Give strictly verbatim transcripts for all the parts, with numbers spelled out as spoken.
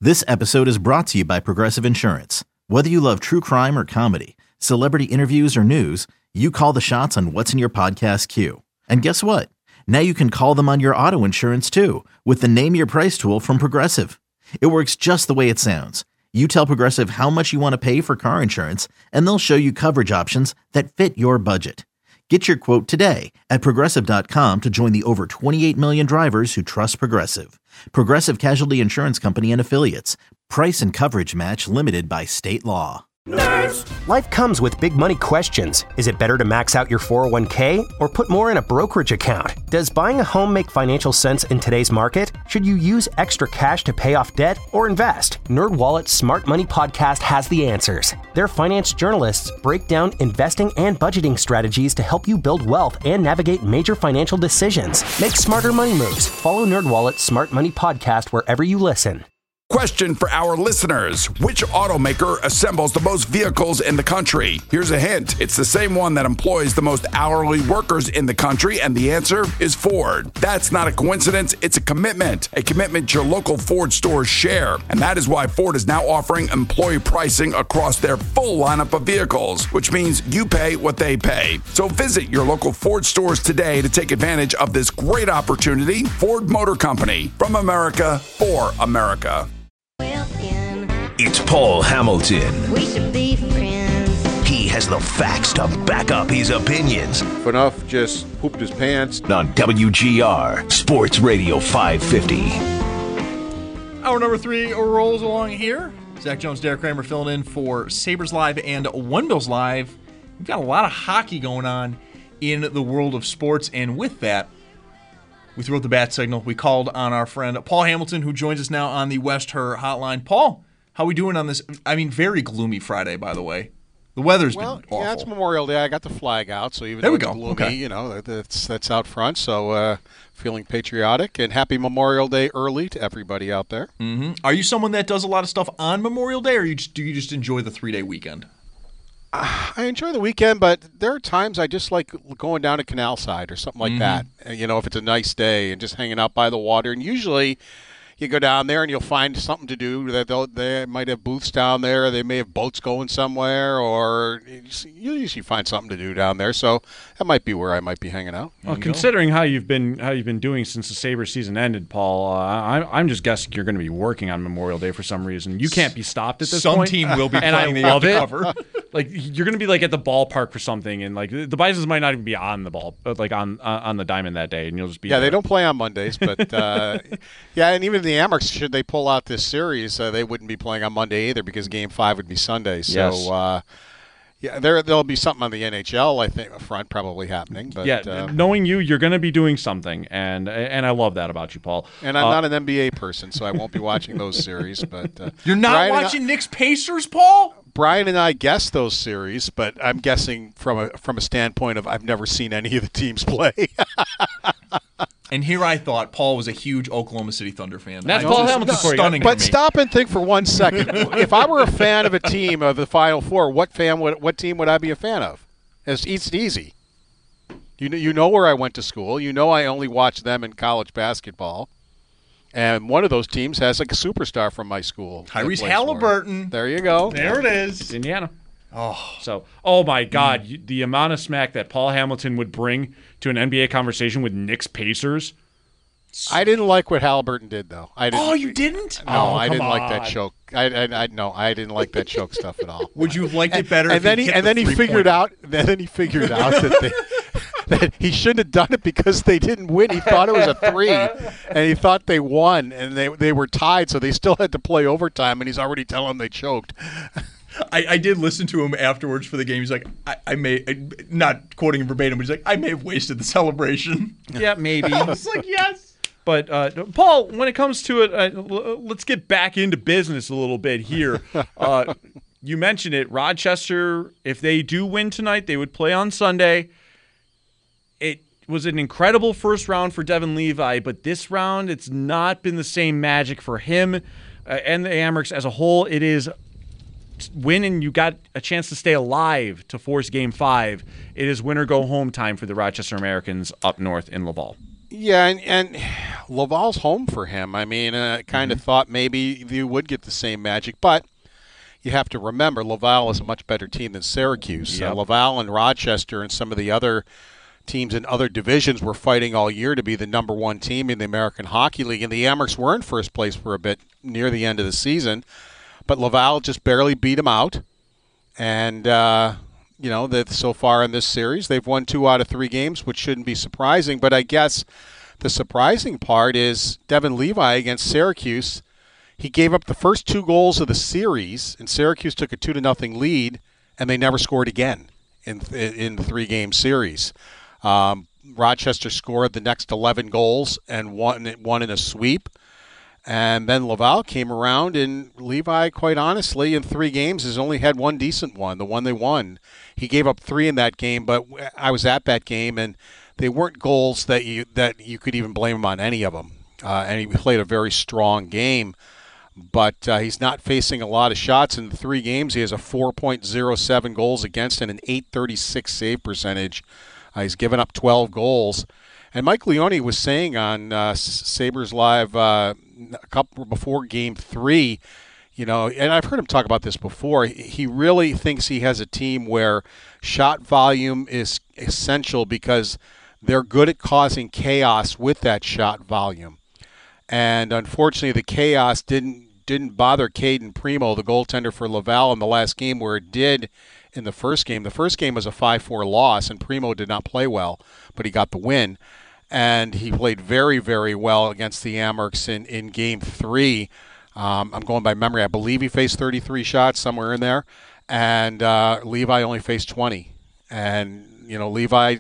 This episode is brought to you by Progressive Insurance. Whether you love true crime or comedy, celebrity interviews or news, you call the shots on what's in your podcast queue. And guess what? Now you can call them on your auto insurance too with the Name Your Price tool from Progressive. It works just the way it sounds. You tell Progressive how much you want to pay for car insurance, and they'll show you coverage options that fit your budget. Get your quote today at Progressive dot com to join the over twenty-eight million drivers who trust Progressive. Progressive Casualty Insurance Company and Affiliates. Price and coverage match limited by state law. Nerds! Life comes with big money questions. Is it better to max out your four oh one k or put more in a brokerage account? Does buying a home make financial sense in today's market? Should you use extra cash to pay off debt or invest? NerdWallet's Smart Money Podcast has the answers. Their finance journalists break down investing and budgeting strategies to help you build wealth and navigate major financial decisions. Make smarter money moves. Follow NerdWallet's Smart Money Podcast wherever you listen. Question for our listeners. Which automaker assembles the most vehicles in the country? Here's a hint. It's the same one that employs the most hourly workers in the country, and the answer is Ford. That's not a coincidence. It's a commitment. A commitment your local Ford stores share. And that is why Ford is now offering employee pricing across their full lineup of vehicles, which means you pay what they pay. So visit your local Ford stores today to take advantage of this great opportunity. Ford Motor Company. From America, for America. It's Paul Hamilton. We should be friends. He has the facts to back up his opinions. Enough just pooped his pants. On W G R, Sports Radio five fifty. Hour number three rolls along here. Zach Jones, Derek Kramer filling in for Sabres Live and One Bills Live. We've got a lot of hockey going on in the world of sports, and with that, we threw out the bat signal. We called on our friend Paul Hamilton, who joins us now on the West Her hotline. Paul, how are we doing on this? I mean, very gloomy Friday, by the way. The weather's well, been awful. Yeah, it's Memorial Day. I got the flag out, so even there though we it's go. gloomy, Okay. you know, that's that's out front. So uh, feeling patriotic, and happy Memorial Day early to everybody out there. Mm-hmm. Are you someone that does a lot of stuff on Memorial Day, or you just, do you just enjoy the three-day weekend? I enjoy the weekend, but there are times I just like going down to Canal Side or something like Mm-hmm. that. And, you know, if it's a nice day and just hanging out by the water. And usually you go down there and you'll find something to do. That they'll, they might have booths down there. They may have boats going somewhere, or you usually find something to do down there. So that might be where I might be hanging out. Well, considering how you've been how you've been doing since the Sabres season ended, Paul, uh, I'm I'm just guessing you're going to be working on Memorial Day for some reason. You can't be stopped at this some point. Some team will be and playing I the love it. cover. Like you're going to be like at the ballpark for something, and like the Bisons might not even be on the ball, like on uh, on the diamond that day, and you'll just be yeah. there. They don't play on Mondays, but uh, yeah, and even the Amerks, should they pull out this series, uh, they wouldn't be playing on Monday either because Game Five would be Sunday. So Yes. uh, yeah, there there'll be something on the N H L, I think, front probably happening. But yeah, uh, knowing you, you're going to be doing something, and and I love that about you, Paul. and I'm Uh, not an N B A person, so I won't be watching those series. But uh, You're not Brian watching and I, Knicks Pacers, Paul? Brian and I guessed those series, but I'm guessing from a from a standpoint of I've never seen any of the teams play. And here I thought Paul was a huge Oklahoma City Thunder fan. That's I Paul just- Hamilton for you. Stunning But to me. stop and think for one second. If I were a fan of a team of the Final Four, what fan would what team would I be a fan of? It's, it's easy. You know, you know where I went to school. You know I only watched them in college basketball. And one of those teams has like a superstar from my school. that Tyrese plays for it. Halliburton. There you go. There it is. It's Indiana. Oh, So, oh my God, you, the amount of smack that Paul Hamilton would bring to an N B A conversation with Knicks Pacers. I didn't like what Halliburton did, though. I didn't, oh, you didn't? No, Oh, I come didn't like that on. choke. I, I, I no, I didn't like that choke stuff at all. Would you have liked it better? And if then he he hit and the then he three-point? figured out. And then he figured out that they, that he shouldn't have done it because they didn't win. He thought it was a three, and he thought they won, and they they were tied, so they still had to play overtime. And he's already telling them they choked. I, I did listen to him afterwards for the game. He's like, I, I may, I, not quoting him verbatim, but he's like, I may have wasted the celebration. Yeah, maybe. I was like, yes. But, uh, Paul, when it comes to it, uh, l- let's get back into business a little bit here. Uh, you mentioned it. Rochester, if they do win tonight, they would play on Sunday. It was an incredible first round for Devin Levi, but this round, it's not been the same magic for him uh, and the Amerks as a whole. It is win and you got a chance to stay alive to force game five. It is win or go home time for the Rochester Americans up north in Laval. Yeah, and, and Laval's home for him. I mean, I uh, kind of mm-hmm. thought maybe you would get the same magic, but you have to remember Laval is a much better team than Syracuse. Yep. Uh, Laval and Rochester and some of the other teams in other divisions were fighting all year to be the number one team in the American Hockey League, and the Amerks were in first place for a bit near the end of the season, but Laval just barely beat them out, and uh, you know that so far in this series they've won two out of three games, which shouldn't be surprising. But I guess the surprising part is Devin Levi against Syracuse. He gave up the first two goals of the series, and Syracuse took a two to nothing lead, and they never scored again in in the three game series. Um, Rochester scored the next eleven goals and won, won in a sweep. And then Laval came around, and Levi, quite honestly, in three games has only had one decent one, the one they won. He gave up three in that game, but I was at that game, and they weren't goals that you that you could even blame him on any of them. Uh, and he played a very strong game. But uh, he's not facing a lot of shots in the three games. He has a four point oh seven goals against and an eight thirty-six save percentage. Uh, he's given up twelve goals. And Mike Leone was saying on uh, Sabres Live uh, a couple before Game Three, you know, and I've heard him talk about this before. He really thinks he has a team where shot volume is essential because they're good at causing chaos with that shot volume. And unfortunately, the chaos didn't didn't bother Caden Primo, the goaltender for Laval, in the last game, where it did in the first game. The first game was a five four loss, and Primo did not play well, but he got the win. And he played very, very well against the Amerks in, in Game three. Um, I'm going by memory. I believe he faced thirty-three shots, somewhere in there. And uh, Levi only faced twenty. And, you know, Levi,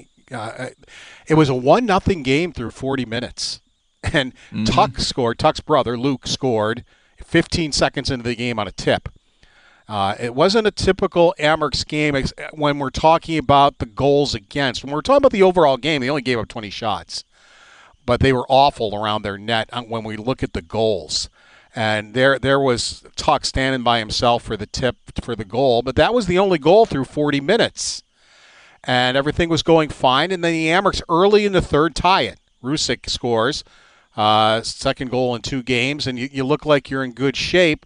uh, it was a one nothing game through forty minutes. And mm-hmm. Tuck scored, Tuck's brother, Luke, scored fifteen seconds into the game on a tip. Uh, it wasn't a typical Amerks game when we're talking about the goals against. When we're talking about the overall game, they only gave up twenty shots. But they were awful around their net when we look at the goals. And there there was Tuck standing by himself for the tip for the goal. But that was the only goal through forty minutes. And everything was going fine. And then the Amerks early in the third tie it. Rusick scores. Uh, second goal in two games, and you, you look like you're in good shape.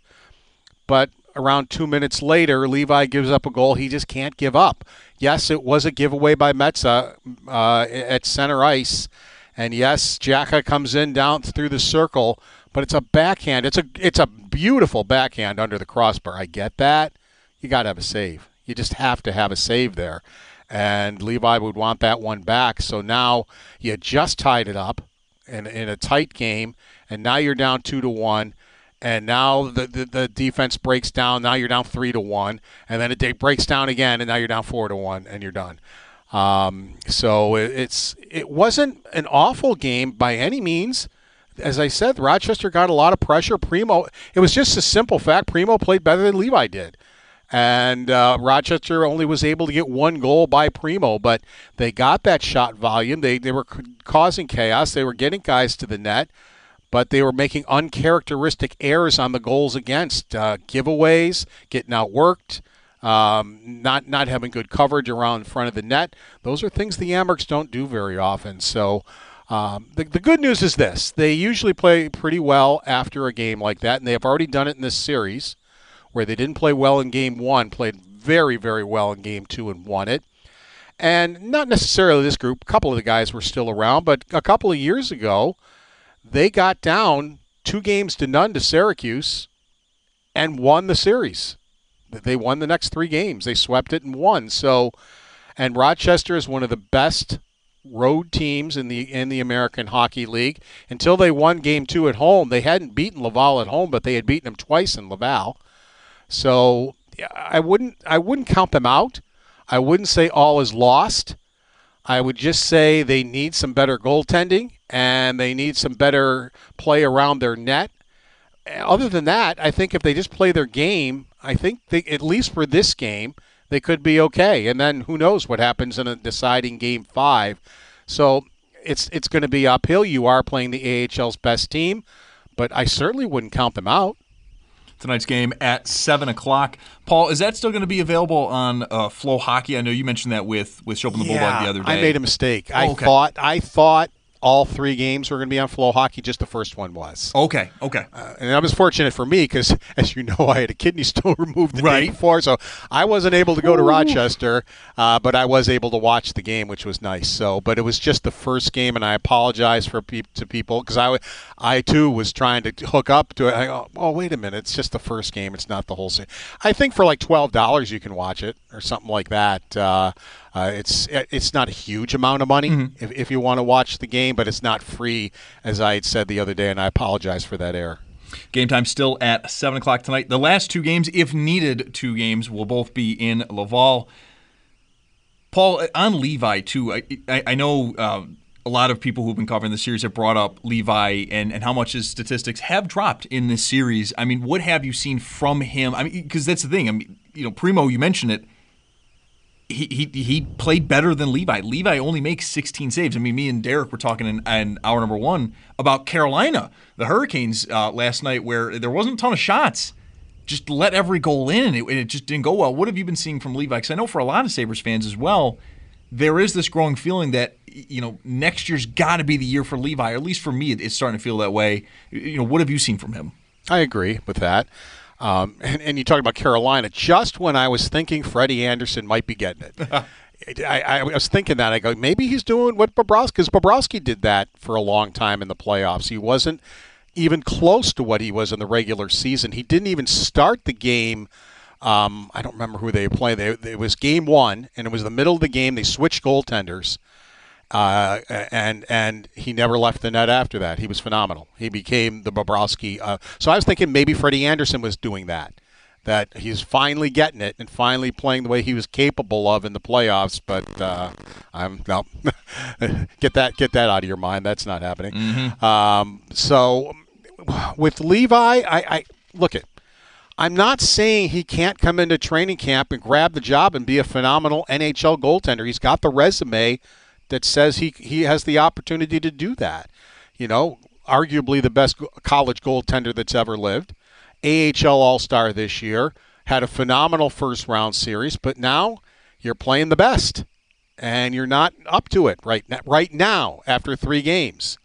But around two minutes later, Levi gives up a goal he just can't give up. Yes, it was a giveaway by Metza uh, at center ice. And yes, Jacka comes in down through the circle, but it's a backhand. It's a it's a beautiful backhand under the crossbar. I get that. You got to have a save. You just have to have a save there. And Levi would want that one back. So now you just tied it up in, in a tight game, and now you're down two to one. And now the, the the defense breaks down. Now you're down three to one, and then it breaks down again, and now you're down four to one, and you're done. Um, so it, it's it wasn't an awful game by any means. As I said, Rochester got a lot of pressure. Primo, it was just a simple fact. Primo played better than Levi did. And uh, Rochester only was able to get one goal by Primo, but they got that shot volume. They they were causing chaos. They were getting guys to the net, but they were making uncharacteristic errors on the goals against. Uh, giveaways, getting outworked, um, not not having good coverage around in front of the net. Those are things the Amerks don't do very often. So um, the, the good news is this. They usually play pretty well after a game like that, and they have already done it in this series, where they didn't play well in game one, played very, very well in game two and won it. And not necessarily this group. A couple of the guys were still around, but a couple of years ago, they got down two games to none to Syracuse and won the series. They won the next three games. They swept it and won. So, and Rochester is one of the best road teams in the in the American Hockey League. Until they won game two at home, they hadn't beaten Laval at home, but they had beaten them twice in Laval. So I wouldn't I wouldn't count them out. I wouldn't say all is lost. I would just say they need some better goaltending and they need some better play around their net. Other than that, I think if they just play their game, I think they, at least for this game, they could be okay. And then who knows what happens in a deciding game five. So it's it's going to be uphill. You are playing the A H L's best team, but I certainly wouldn't count them out. Tonight's game at seven o'clock. Paul, is that still going to be available on uh, Flow Hockey? I know you mentioned that with, with Showing the yeah, Bulldog the other day. I made a mistake. I oh, okay. thought I thought all three games were going to be on Flow Hockey. Just the first one was. Okay, okay. Uh, and that was fortunate for me because, as you know, I had a kidney stone removed the right. day before, so I wasn't able to go to Rochester, uh, but I was able to watch the game, which was nice. So, but it was just the first game, and I apologize for pe- to people because I, I too was trying to hook up to it. I go, oh, wait a minute, it's just the first game. It's not the whole season. I think for like twelve dollars you can watch it or something like that. Uh, uh, it's it's not a huge amount of money mm-hmm. if, if you want to watch the game, but it's not free, as I had said the other day, and I apologize for that error. Game time still at seven o'clock tonight. The last two games, if needed, two games will both be in Laval. Paul, on Levi, too, I, I, I know uh, a lot of people who've been covering the series have brought up Levi and, and how much his statistics have dropped in this series. I mean, what have you seen from him? I mean, because that's the thing. I mean, you know, Primo, you mentioned it. He, he he played better than Levi. Levi only makes sixteen saves. I mean, me and Derek were talking in, in hour number one about Carolina, the Hurricanes, uh, last night, where there wasn't a ton of shots. Just let every goal in, and it, it just didn't go well. What have you been seeing from Levi? Because I know for a lot of Sabres fans as well, there is this growing feeling that, you know, next year's got to be the year for Levi. Or at least for me, it's starting to feel that way. You know, what have you seen from him? I agree with that. Um, and, and you talk about Carolina. Just when I was thinking Freddie Anderson might be getting it, I, I was thinking that. I go, maybe he's doing what Bobrovsky, because Bobrovsky did that for a long time in the playoffs. He wasn't even close to what he was in the regular season. He didn't even start the game. Um, I don't remember who they played. They, it was game one, and it was the middle of the game. They switched goaltenders. Uh, and and he never left the net after that. He was phenomenal. He became the Bobrovsky. Uh, so I was thinking maybe Freddie Anderson was doing that, that he's finally getting it and finally playing the way he was capable of in the playoffs. But uh, I'm no, get that get that out of your mind. That's not happening. Mm-hmm. Um, so with Levi, I, I look at. I'm not saying he can't come into training camp and grab the job and be a phenomenal N H L goaltender. He's got the resume that says he he has the opportunity to do that. You know, arguably the best college goaltender that's ever lived. A H L All-Star this year. Had a phenomenal first-round series, but now you're playing the best, and you're not up to it right now, right now after three games.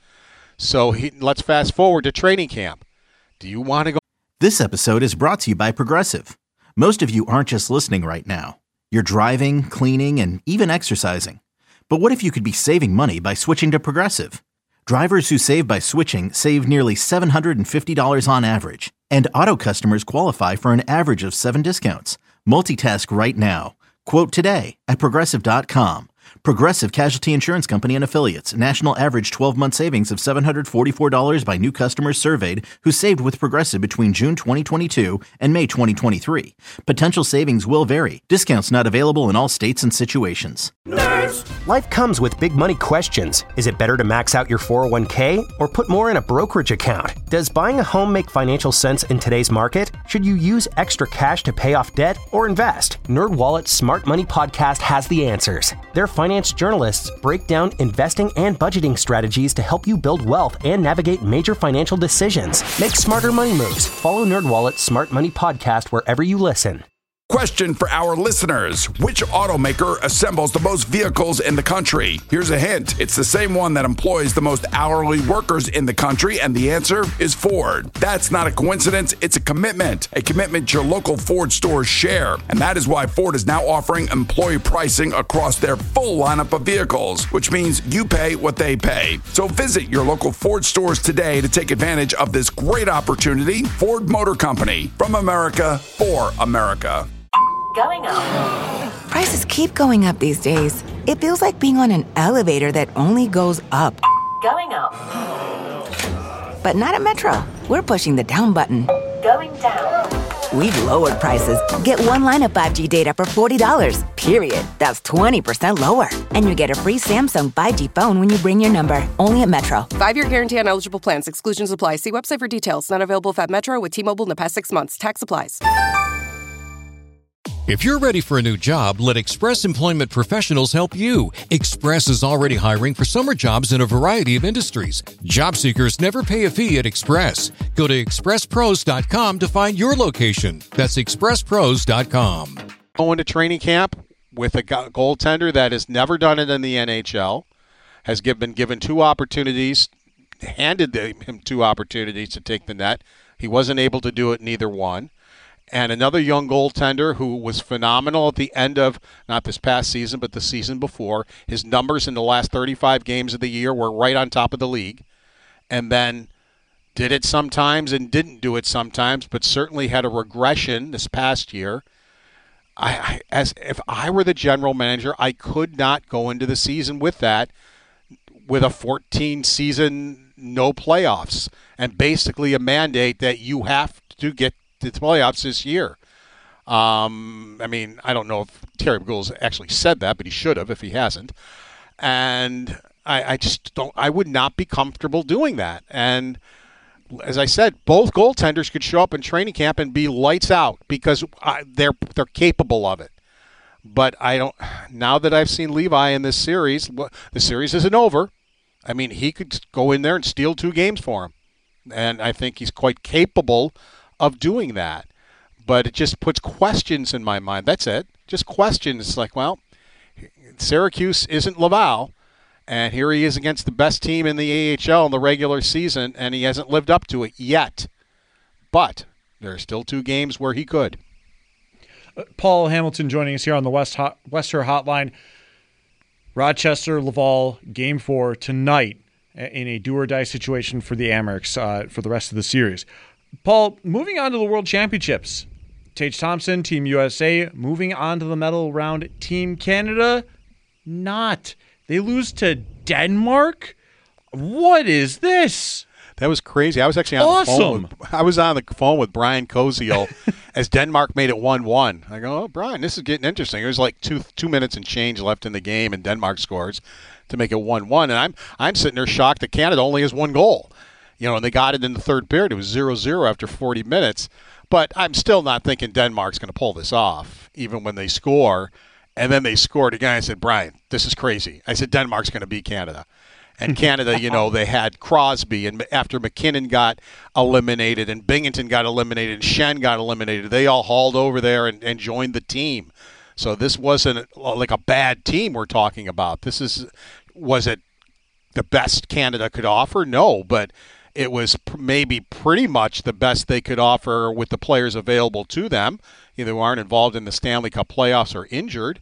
So he, let's fast forward to training camp. Do you want to go? This episode is brought to you by Progressive. Most of you aren't just listening right now. You're driving, cleaning, and even exercising. But what if you could be saving money by switching to Progressive? Drivers who save by switching save nearly seven hundred fifty dollars on average. And auto customers qualify for an average of seven discounts. Multitask right now. Quote today at Progressive dot com. Progressive Casualty Insurance Company and Affiliates. National average twelve-month savings of seven hundred forty-four dollars by new customers surveyed who saved with Progressive between June twenty twenty-two and May twenty twenty-three. Potential savings will vary. Discounts not available in all states and situations. Nerds! Life comes with big money questions. Is it better to max out your four oh one k or put more in a brokerage account? Does buying a home make financial sense in today's market? Should you use extra cash to pay off debt or invest? NerdWallet's Smart Money Podcast has the answers. Their finance journalists break down investing and budgeting strategies to help you build wealth and navigate major financial decisions. Make smarter money moves. Follow NerdWallet's Smart Money Podcast wherever you listen. Question for our listeners. Which automaker assembles the most vehicles in the country? Here's a hint. It's the same one that employs the most hourly workers in the country, and the answer is Ford. That's not a coincidence. It's a commitment. A commitment your local Ford stores share. And that is why Ford is now offering employee pricing across their full lineup of vehicles, which means you pay what they pay. So visit your local Ford stores today to take advantage of this great opportunity. Ford Motor Company. From America, for America. Going up. Prices keep going up these days. It feels like being on an elevator that only goes up. Going up. But not at Metro. We're pushing the down button. Going down. We've lowered prices. Get one line of five G data for forty dollars. Period. That's twenty percent lower. And you get a free Samsung five G phone when you bring your number. Only at Metro. Five-year guarantee on eligible plans. Exclusions apply. See website for details. Not available at Metro with T-Mobile in the past six months. Tax applies. If you're ready for a new job, let Express Employment Professionals help you. Express is already hiring for summer jobs in a variety of industries. Job seekers never pay a fee at Express. Go to express pros dot com to find your location. That's express pros dot com. Going to training camp with a goaltender that has never done it in the N H L. has give, been given two opportunities, handed him two opportunities to take the net. He wasn't able to do it in either one. And another young goaltender who was phenomenal at the end of, not this past season, but the season before. His numbers in the last thirty-five games of the year were right on top of the league. And then did it sometimes and didn't do it sometimes, but certainly had a regression this past year. I, I, as if I were the general manager, I could not go into the season with that, with a fourteen season no playoffs, and basically a mandate that you have to get to the playoffs this year. Um, I mean, I don't know if Terry Buell actually said that, but he should have if he hasn't. And I, I just don't. I would not be comfortable doing that. And as I said, both goaltenders could show up in training camp and be lights out because I, they're they're capable of it. But I don't. Now that I've seen Levi in this series, the series isn't over. I mean, he could go in there and steal two games for him, and I think he's quite capable of doing that. But it just puts questions in my mind. That's it. Just questions. It's like, well, Syracuse isn't Laval. And here he is against the best team in the A H L in the regular season, and he hasn't lived up to it yet. But there are still two games where he could. Uh, Paul Hamilton joining us here on the West Hot, Wester Hotline. Rochester, Laval, game four tonight in a do-or-die situation for the Amerks uh, for the rest of the series. Paul, moving on to the World Championships. Tage Thompson, Team U S A, moving on to the medal round. Team Canada, not. They lose to Denmark? What is this? That was crazy. I was actually on awesome. the phone with, I was on the phone with Brian Koziel as Denmark made it one one. I go, oh, Brian, this is getting interesting. It was like two two minutes and change left in the game, and Denmark scores to make it one one. And I'm I'm sitting there shocked that Canada only has one goal. You know, and they got it in the third period. It was zero zero after forty minutes. But I'm still not thinking Denmark's going to pull this off, even when they score. And then they scored again. I said, Brian, this is crazy. I said, Denmark's going to beat Canada. And Canada, you know, they had Crosby. And after McKinnon got eliminated and Binghamton got eliminated and Shen got eliminated, they all hauled over there and, and joined the team. So this wasn't like a bad team we're talking about. This is, was it the best Canada could offer? No, but it was pr- maybe pretty much the best they could offer with the players available to them, either who aren't involved in the Stanley Cup playoffs or injured.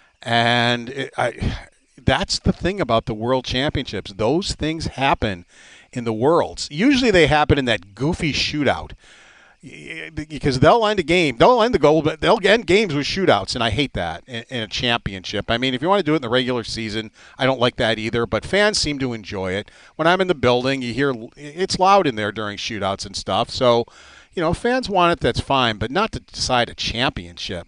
And it, I, that's the thing about the World Championships. Those things happen in the Worlds. Usually they happen in that goofy shootout because they'll end a game. They'll end the goal, but they'll end games with shootouts, and I hate that in, in a championship. I mean, if you want to do it in the regular season, I don't like that either, but fans seem to enjoy it. When I'm in the building, you hear it's loud in there during shootouts and stuff. So, you know, fans want it, that's fine, but not to decide a championship.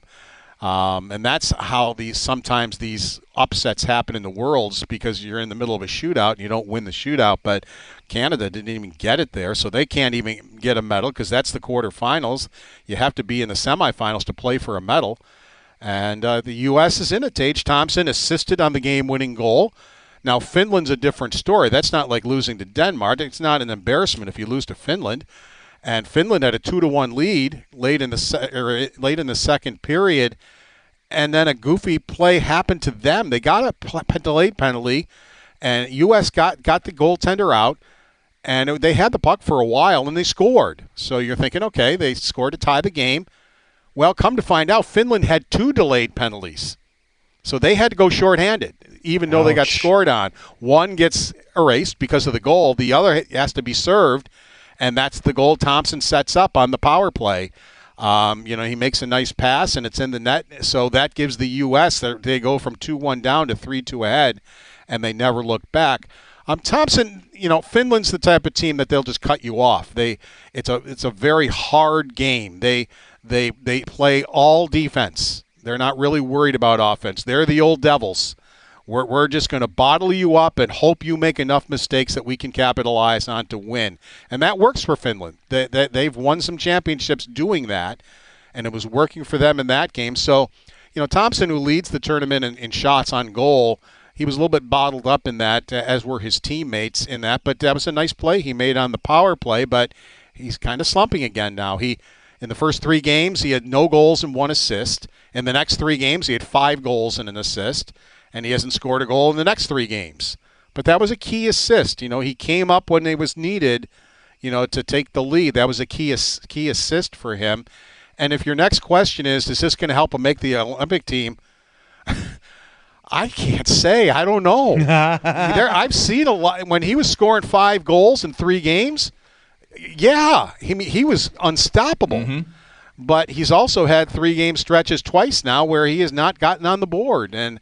Um, and that's how these sometimes these upsets happen in the Worlds because you're in the middle of a shootout and you don't win the shootout. But Canada didn't even get it there, so they can't even get a medal because that's the quarterfinals. You have to be in the semifinals to play for a medal. And uh, the U S is in it. Tage Thompson assisted on the game-winning goal. Now, Finland's a different story. That's not like losing to Denmark. It's not an embarrassment if you lose to Finland. And Finland had a two to one lead late in the se- or late in the second period, and then a goofy play happened to them. They got a delayed penalty, and U S got, got the goaltender out, and they had the puck for a while, and they scored. So you're thinking, okay, they scored to tie the game. Well, come to find out, Finland had two delayed penalties. So they had to go shorthanded, even though Ouch. They got scored on. One gets erased because of the goal. The other has to be served. And that's the goal Thompson sets up on the power play. Um, you know, he makes a nice pass, and it's in the net. So that gives the U S, they go from two one down to three two ahead, and they never look back. Um, Thompson, you know, Finland's the type of team that they'll just cut you off. They, it's a, it's a very hard game. They, they, they play all defense. They're not really worried about offense. They're the old Devils. We're, we're just going to bottle you up and hope you make enough mistakes that we can capitalize on to win. And that works for Finland. They, they, they've won some championships doing that, and it was working for them in that game. So, you know, Thompson, who leads the tournament in, in shots on goal, he was a little bit bottled up in that, uh, as were his teammates in that. But that was a nice play he made on the power play, but he's kind of slumping again now. He In the first three games, he had no goals and one assist. In the next three games, he had five goals and an assist. And he hasn't scored a goal in the next three games. But that was a key assist. You know, he came up when it was needed, you know, to take the lead. That was a key key assist for him. And if your next question is, is this going to help him make the Olympic team? I can't say. I don't know. there, I've seen a lot. When he was scoring five goals in three games, yeah, he, he was unstoppable. Mm-hmm. But he's also had three-game stretches twice now where he has not gotten on the board. And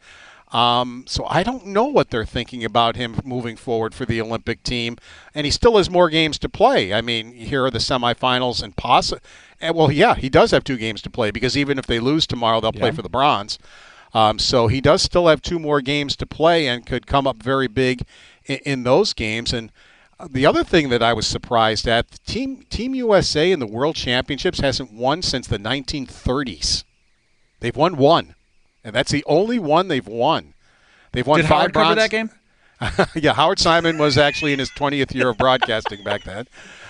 um, so I don't know what they're thinking about him moving forward for the Olympic team. And he still has more games to play. I mean, here are the semifinals and possibly – well, yeah, he does have two games to play because even if they lose tomorrow, they'll play yeah. for the bronze. Um, so he does still have two more games to play and could come up very big in, in those games. And the other thing that I was surprised at, Team Team U S A in the World Championships hasn't won since the nineteen thirties. They've won one, and that's the only one they've won. They've won Did five Howard bronze. cover that game? Yeah, Howard Simon was actually in his twentieth year of broadcasting back then.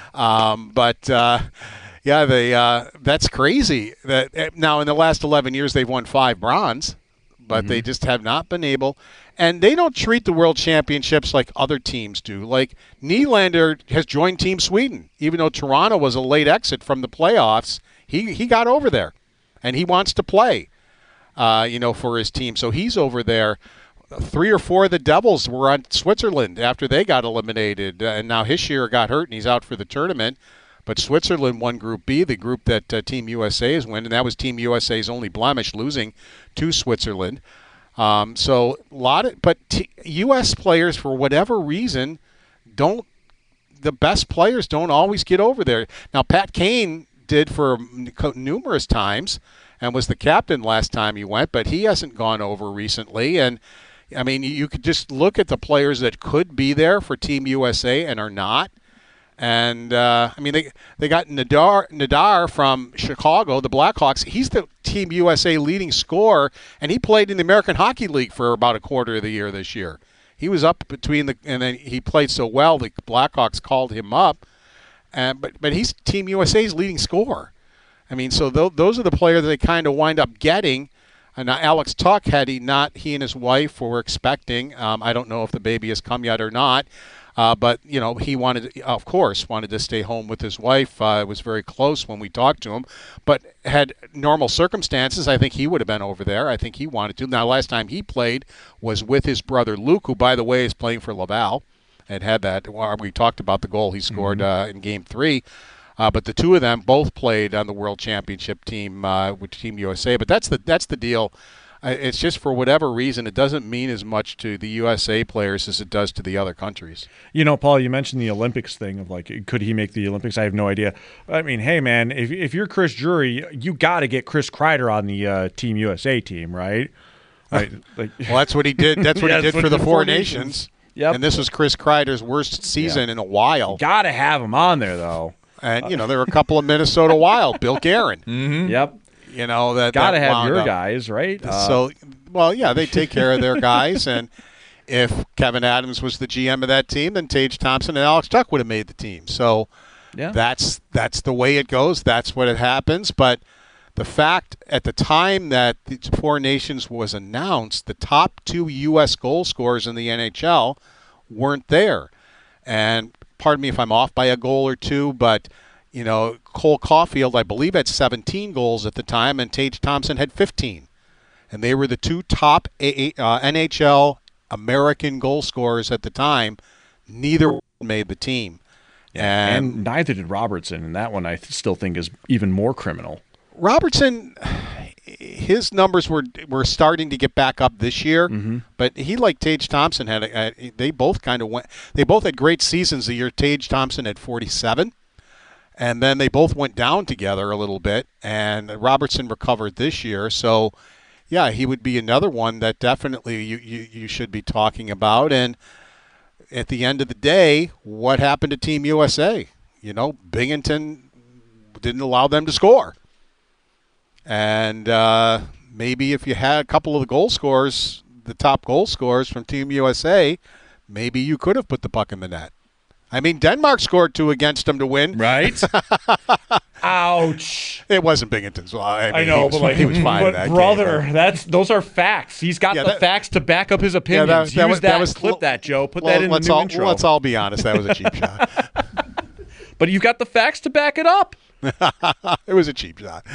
Um, but uh, yeah, they uh, that's crazy. That now in the last eleven years they've won five bronze, but mm-hmm. they just have not been able. And they don't treat the World Championships like other teams do. Like Nylander has joined Team Sweden, even though Toronto was a late exit from the playoffs. He he got over there, and he wants to play, uh, you know, for his team. So he's over there. Three or four of the Devils were on Switzerland after they got eliminated, uh, and now Hischier got hurt and he's out for the tournament. But Switzerland won Group B, the group that uh, Team U S A has won, and that was Team U S A's only blemish, losing to Switzerland. Um, so a lot of, but t- U S players, for whatever reason, don't. The best players don't always get over there. Now, Pat Kane did for numerous times, and was the captain last time he went, but he hasn't gone over recently. And I mean, you could just look at the players that could be there for Team U S A and are not. And, uh, I mean, they they got Nadar, Nadar from Chicago, the Blackhawks. He's the Team U S A leading scorer, and he played in the American Hockey League for about a quarter of the year this year. He was up between the – and then he played so well, the Blackhawks called him up. And, but, but he's Team U S A's leading scorer. I mean, so th- those are the players that they kind of wind up getting. And now Alex Tuch, had he not – he and his wife were expecting. Um, I don't know if the baby has come yet or not. Uh, but, you know, he wanted, of course, wanted to stay home with his wife. Uh, it was very close when we talked to him. But had normal circumstances, I think he would have been over there. I think he wanted to. Now, last time he played was with his brother Luke, who, by the way, is playing for Laval and had that. We talked about the goal he scored mm-hmm. uh, in Game three. Uh, but the two of them both played on the World Championship team uh, with Team U S A. But that's the that's the deal. It's just for whatever reason, it doesn't mean as much to the U S A players as it does to the other countries. You know, Paul, you mentioned the Olympics thing of like, could he make the Olympics? I have no idea. I mean, hey, man, if if you're Chris Drury, you got to get Chris Kreider on the uh, Team U S A team, right? Right. Like, well, that's what he did. That's what yeah, he did for the Four Nations. Nations. Yep. And this was Chris Kreider's worst season yeah. in a while. Got to have him on there, though. And, you know, there were a couple of Minnesota Wild. Bill Guerin. Mm-hmm. Yep. You know, that got to that have your up. guys, right? Uh, so, well, yeah, they take care of their guys. And if Kevin Adams was the G M of that team, then Tage Thompson and Alex Tuch would have made the team. So yeah. that's that's the way it goes. That's what it happens. But the fact at the time that the Four Nations was announced, the top two U S goal scorers in the N H L weren't there. And pardon me if I'm off by a goal or two, but you know, Cole Caulfield, I believe, had seventeen goals at the time, and Tage Thompson had fifteen. And they were the two top uh, N H L American goal scorers at the time. Neither made the team. And, and neither did Robertson, and that one I still think is even more criminal. Robertson, his numbers were were starting to get back up this year, mm-hmm. but he, like Tage Thompson, had a, a, they both kind of went. They both had great seasons the year Tage Thompson had forty-seven. And then they both went down together a little bit, and Robertson recovered this year. So, yeah, he would be another one that definitely you, you, you should be talking about. And at the end of the day, what happened to Team U S A? You know, Binghamton didn't allow them to score. And uh, maybe if you had a couple of the goal scorers, the top goal scorers from Team U S A, maybe you could have put the puck in the net. I mean, Denmark scored two against them to win. Right? Ouch. It wasn't Binghamton's. Well, I, mean, I know, he was, but like, he was fine but in that brother, game. that's those are facts. He's got Yeah, the that- facts to back up his opinions. Yeah, that- that Use was- that, that was- clip that, Joe. Put Well, that in let's the new all, intro. Let's all be honest. That was a cheap shot. But you've got the facts to back it up. It was a cheap shot.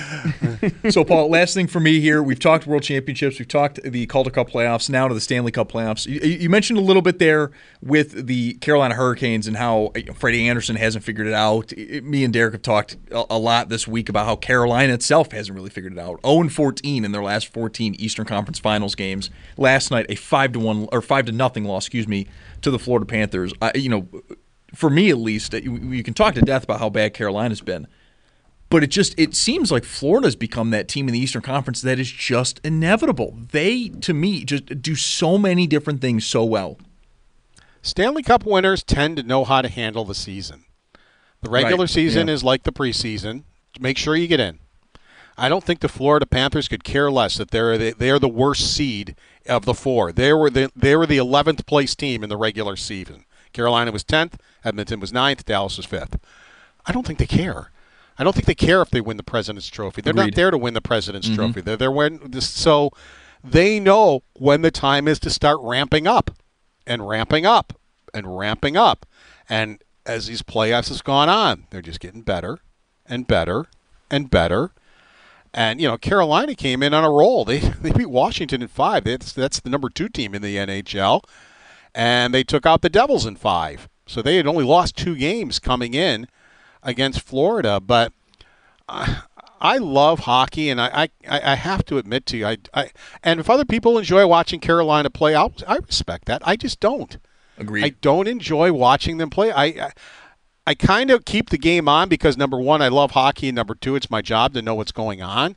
So, Paul, last thing for me here. We've talked World Championships. We've talked the Calder Cup playoffs, now to the Stanley Cup playoffs. You, you mentioned a little bit there with the Carolina Hurricanes and how you know, Freddie Anderson hasn't figured it out. It, me and Derek have talked a, a lot this week about how Carolina itself hasn't really figured it out. oh and fourteen in their last fourteen Eastern Conference Finals games. Last night, a five to one or five to nothing loss, excuse me, to the Florida Panthers. I, you know, for me at least, you, you can talk to death about how bad Carolina's been. But it just it seems like Florida's become that team in the Eastern Conference that is just inevitable. They, to me, just do so many different things so well. Stanley Cup winners tend to know how to handle the season. The regular Right. season Yeah. is like the preseason. Make sure you get in. I don't think the Florida Panthers could care less that they're the, they're the worst seed of the four. They were the they were the eleventh place team in the regular season. Carolina was tenth, Edmonton was ninth, Dallas was fifth. I don't think they care. I don't think they care if they win the President's Trophy. They're Agreed. not there to win the President's Mm-hmm. Trophy. They're there when so they know when the time is to start ramping up and ramping up and ramping up. And as these playoffs has gone on, they're just getting better and better and better. And, you know, Carolina came in on a roll. They they beat Washington in five. That's, that's the number two team in the N H L. And they took out the Devils in five. So they had only lost two games coming in against Florida. But I, I love hockey, and I, I, I have to admit to you, I, I and if other people enjoy watching Carolina play, I'll, I respect that. I just don't. Agreed. I don't enjoy watching them play. I, I I kind of keep the game on because, number one, I love hockey, and number two, it's my job to know what's going on.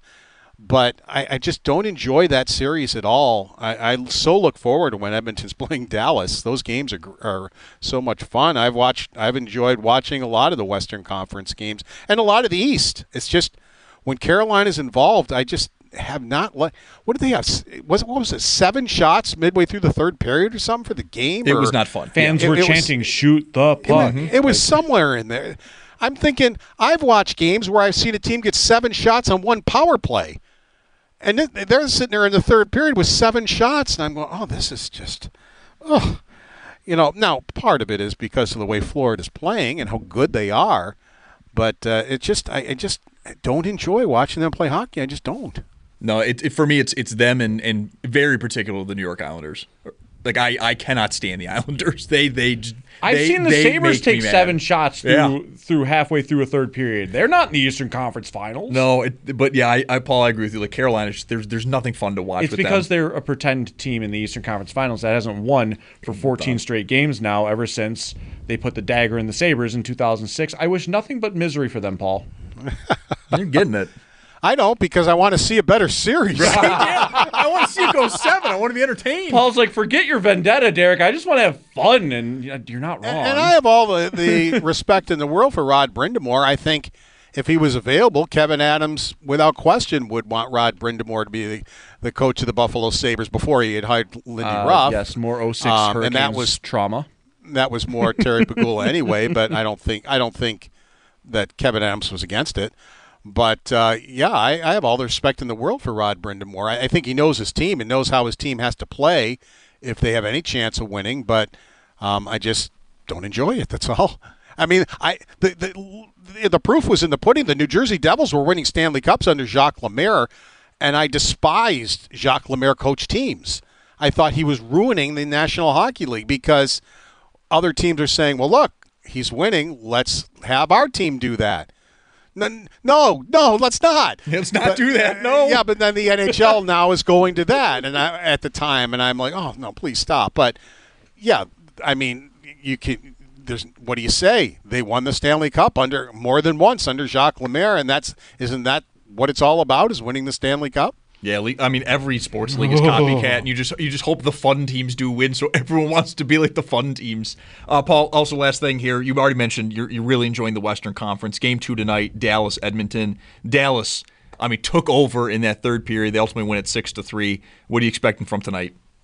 But I, I just don't enjoy that series at all. I, I so look forward to when Edmonton's playing Dallas. Those games are are so much fun. I've watched, I've enjoyed watching a lot of the Western Conference games and a lot of the East. It's just when Carolina's involved, I just have not let. What did they have? Was what was it? Seven shots midway through the third period or something for the game? It or, was not fun. Fans it- were it was- chanting, shoot the puck. It, it was somewhere in there. I'm thinking, I've watched games where I've seen a team get seven shots on one power play. And then they're sitting there in the third period with seven shots, and I'm going, oh, this is just, oh. You know, now, part of it is because of the way Florida's playing and how good they are. But uh, it just, I, I just don't enjoy watching them play hockey. I just don't. No, it, it for me it's it's them and and very particular the New York Islanders. Like I, I cannot stand the Islanders. They they. I've they, seen the they Sabres make me take mad. seven shots through Yeah. through halfway through a third period. They're not in the Eastern Conference Finals. No, it, but yeah, I, I Paul, I agree with you. Like Carolina, just- there's there's nothing fun to watch. It's with because them. they're a pretend team in the Eastern Conference Finals that hasn't won for fourteen straight games now ever since they put the dagger in the Sabres in two thousand six. I wish nothing but misery for them, Paul. You're getting it. I don't, because I want to see a better series. yeah, I want to see it go seven. I want to be entertained. Paul's like, forget your vendetta, Derek. I just want to have fun, and you're not wrong. And I have all the, the respect in the world for Rod Brindamore. I think if he was available, Kevin Adams, without question, would want Rod Brindamore to be the, the coach of the Buffalo Sabres before he had hired Lindy Uh, Ruff. yes, more oh six Um, Hurricanes and that was trauma. That was more Terry Pagula anyway, but I don't think I don't think that Kevin Adams was against it. But, uh, yeah, I, I have all the respect in the world for Rod Brindamore. I, I think he knows his team and knows how his team has to play if they have any chance of winning. But um, I just don't enjoy it. That's all. I mean, I the, the the proof was in the pudding. The New Jersey Devils were winning Stanley Cups under Jacques Lemaire, and I despised Jacques Lemaire coach teams. I thought he was ruining the National Hockey League because other teams are saying, well, look, he's winning. Let's have our team do that. No, no, no, let's not. Let's not But- do that. No. Yeah, but then the N H L now is going to that, and I, at the time, and I'm like, oh no, please stop. But yeah, I mean, you can. There's what do you say? They won the Stanley Cup under more than once under Jacques Lemaire, and that's isn't that what it's all about? Is winning the Stanley Cup? Yeah, le- I mean every sports league is copycat, and you just you just hope the fun teams do win, so everyone wants to be like the fun teams. Uh, Paul, also last thing here, you already mentioned you're you're really enjoying the Western Conference. Game two tonight, Dallas Edmonton. Dallas, I mean, took over in that third period. They ultimately win at six to three. What are you expecting from tonight?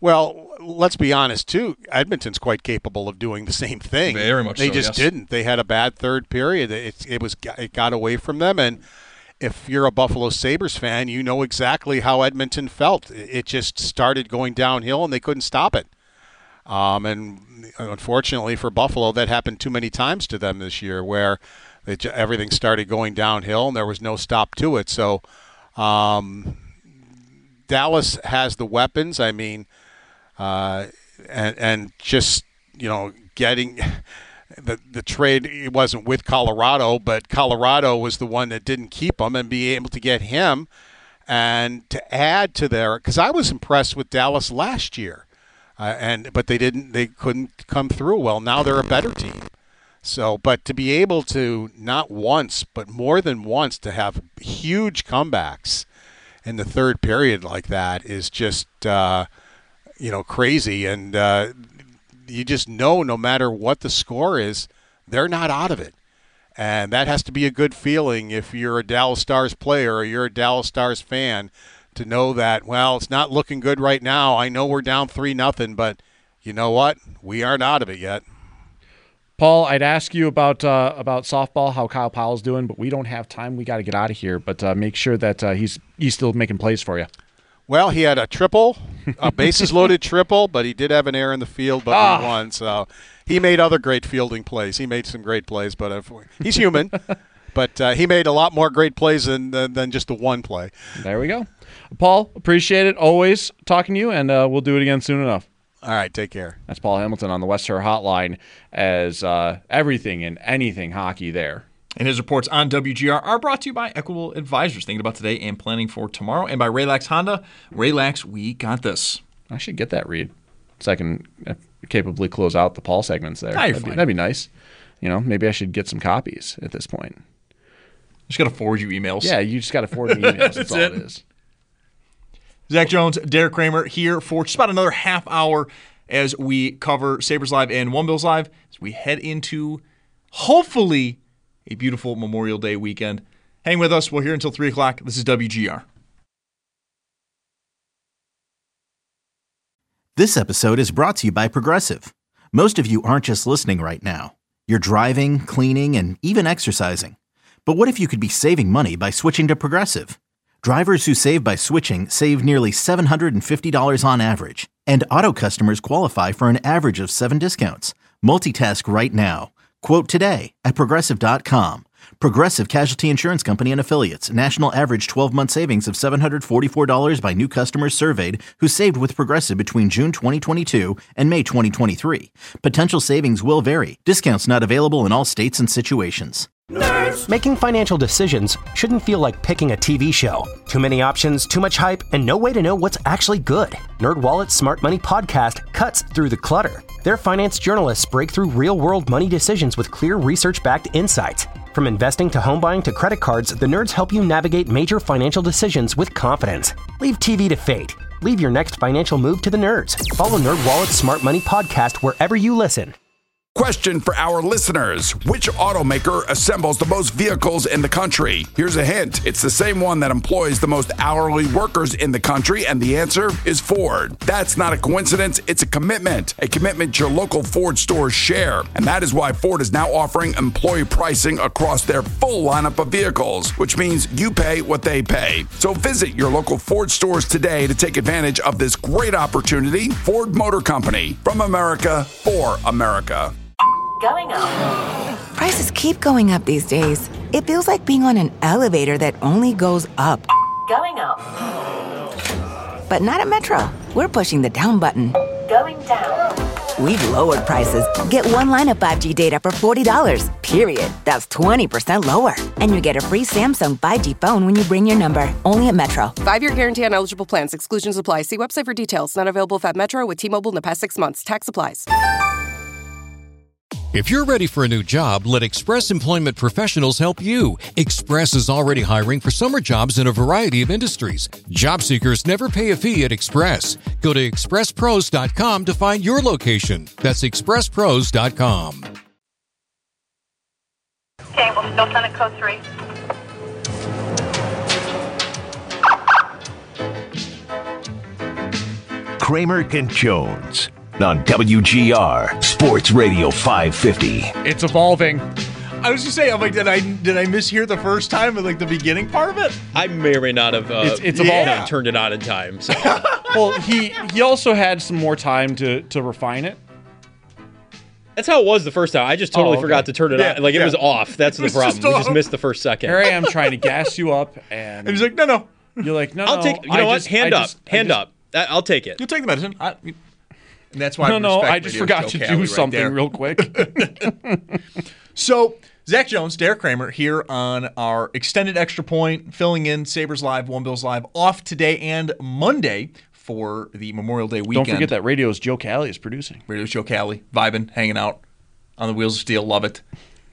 Well, let's be honest, too. Edmonton's quite capable of doing the same thing. Very much They so, just yes. didn't. They had a bad third period. It, it was it got away from them, and if you're a Buffalo Sabres fan, you know exactly how Edmonton felt. It just started going downhill, and they couldn't stop it. Um, and unfortunately for Buffalo, that happened too many times to them this year, where they, everything started going downhill, and there was no stop to it. So um, Dallas has the weapons. I mean, uh, and, and just, you know, getting – The the trade, it wasn't with Colorado, but Colorado was the one that didn't keep him, and be able to get him and to add to their, because I was impressed with Dallas last year, uh, and but they didn't, they couldn't come through. Well, now they're a better team. So, but to be able to not once, but more than once, to have huge comebacks in the third period like that is just, uh, you know, crazy. And uh, you just know no matter what the score is, they're not out of it. And that has to be a good feeling if you're a Dallas Stars player or you're a Dallas Stars fan, to know that, well, it's not looking good right now. I know we're down three nothing, but you know what? We aren't out of it yet. Paul, I'd ask you about uh, about softball, how Kyle Powell's doing, but we don't have time. We got to get out of here. But uh, make sure that uh, he's he's still making plays for you. Well, he had a triple, a bases-loaded triple, but he did have an error in the field, but Ah. we won. So he made other great fielding plays. He made some great plays, but if, he's human. But uh, he made a lot more great plays than, than than just the one play. There we go. Paul, appreciate it. Always talking to you, and uh, we'll do it again soon enough. All right, take care. That's Paul Hamilton on the West Shore Hotline, as uh, everything and anything hockey there. And his reports on W G R are brought to you by Equitable Advisors, thinking about today and planning for tomorrow, and by Raylax Honda. Raylax, we got this. I should get that read so I can uh, capably close out the Paul segments there. Ah, you're that'd, be, fine. that'd be nice. You know, maybe I should get some copies at this point. Just got to forward you emails. Yeah, you just got to forward me emails. That's, That's all it. it is. Zach Jones, Derek Kramer here for just about another half hour as we cover Sabres Live and One Bills Live as we head into, hopefully, a beautiful Memorial Day weekend. Hang with us. We're here until three o'clock. This is W G R. This episode is brought to you by Progressive. Most of you aren't just listening right now. You're driving, cleaning, and even exercising. But what if you could be saving money by switching to Progressive? Drivers who save by switching save nearly seven hundred fifty dollars on average. And auto customers qualify for an average of seven discounts. Multitask right now. Quote today at Progressive dot com. Progressive Casualty Insurance Company and Affiliates. National average twelve-month savings of seven hundred forty-four dollars by new customers surveyed who saved with Progressive between June twenty twenty-two and May twenty twenty-three. Potential savings will vary. Discounts not available in all states and situations. Nerds. Making financial decisions shouldn't feel like picking a T V show. Too many options, too much hype, and no way to know what's actually good. NerdWallet's Smart Money Podcast cuts through the clutter. Their finance journalists break through real-world money decisions with clear research-backed insights. From investing to home buying to credit cards, the nerds help you navigate major financial decisions with confidence. Leave T V to fate. Leave your next financial move to the nerds. Follow NerdWallet's Smart Money Podcast wherever you listen. Question for our listeners. Which automaker assembles the most vehicles in the country? Here's a hint. It's the same one that employs the most hourly workers in the country, and the answer is Ford. That's not a coincidence. It's a commitment. A commitment your local Ford stores share. And that is why Ford is now offering employee pricing across their full lineup of vehicles, which means you pay what they pay. So visit your local Ford stores today to take advantage of this great opportunity. Ford Motor Company. From America, for America. Going up. Prices keep going up these days. It feels like being on an elevator that only goes up. Going up. But not at Metro. We're pushing the down button. Going down. We've lowered prices. Get one line of five G data for forty dollars. Period. That's twenty percent lower. And you get a free Samsung five G phone when you bring your number. Only at Metro. Five-year guarantee on eligible plans. Exclusions apply. See website for details. Not available if at Metro with T-Mobile in the past six months. Tax applies. If you're ready for a new job, let Express Employment Professionals help you. Express is already hiring for summer jobs in a variety of industries. Job seekers never pay a fee at Express. Go to express pros dot com to find your location. That's express pros dot com. Okay, we'll still send it code three. Kramer and Jones on W G R Sports Radio five fifty. It's evolving. I was just saying, I'm like, did I did I mishear the first time in like the beginning part of it? I may or may not have. Uh, It's- it's evolving. yeah, turned it on in time. So. Well, he he also had some more time to to refine it. That's how it was the first time. I just totally Oh, okay. forgot to turn it Yeah, on. Like, it yeah. was off. That's It the was problem. just We just off. missed the first second. Here I am trying to gas you up, and he's like, no, no. You're like, no, I'll no. take. You I know what? just- Hand I up. just- I Hand just- up. I- I'll take it. You'll take the medicine. I, and that's why No, I no, respect I just Radio forgot Joe to Cali do right something there. real quick. So, Zach Jones, Derek Kramer here on our extended Extra Point, filling in Sabres Live, One Bills Live, off today and Monday for the Memorial Day weekend. Don't forget that Radio's Joe Cali is producing. Radio's Joe Cali, vibing, hanging out on the wheels of steel. Love it.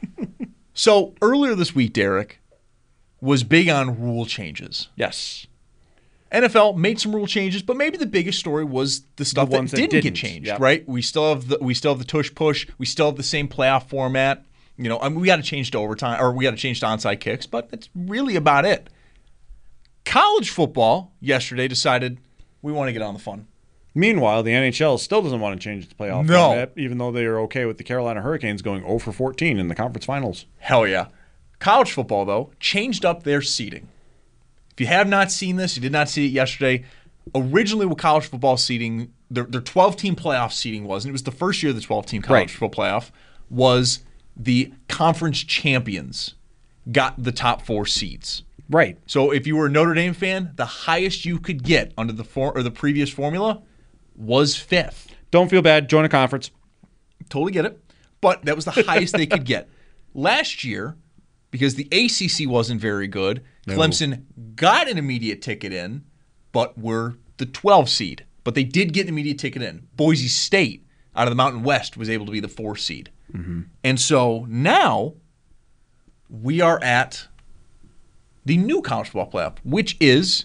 So, earlier this week, Derek was big on rule changes. Yes. N F L made some rule changes, but maybe the biggest story was the stuff The that, ones didn't that get didn't, changed, yep. right? We still have the we still have the tush push. We still have the same playoff format. You know, I mean, we got to change to overtime, or we got to change to onside kicks, but that's really about it. College football yesterday decided we want to get on the fun. Meanwhile, the N H L still doesn't want to change its playoff No. format, even though they are okay with the Carolina Hurricanes going oh for fourteen in the conference finals. Hell yeah. College football, though, changed up their seating. If you have not seen this, you did not see it yesterday. Originally, with college football seating, their their twelve-team playoff seating was, and it was the first year of the twelve-team college Right. football playoff, was the conference champions got the top four seeds. Right. So if you were a Notre Dame fan, the highest you could get under the for, or the previous formula was fifth. Don't feel bad. Join a conference. Totally get it. But that was the highest they could get. Last year, because the A C C wasn't very good, No. Clemson got an immediate ticket in, but were the twelve seed. But they did get an immediate ticket in. Boise State, out of the Mountain West, was able to be the four seed. Mm-hmm. And so now we are at the new college football playoff, which is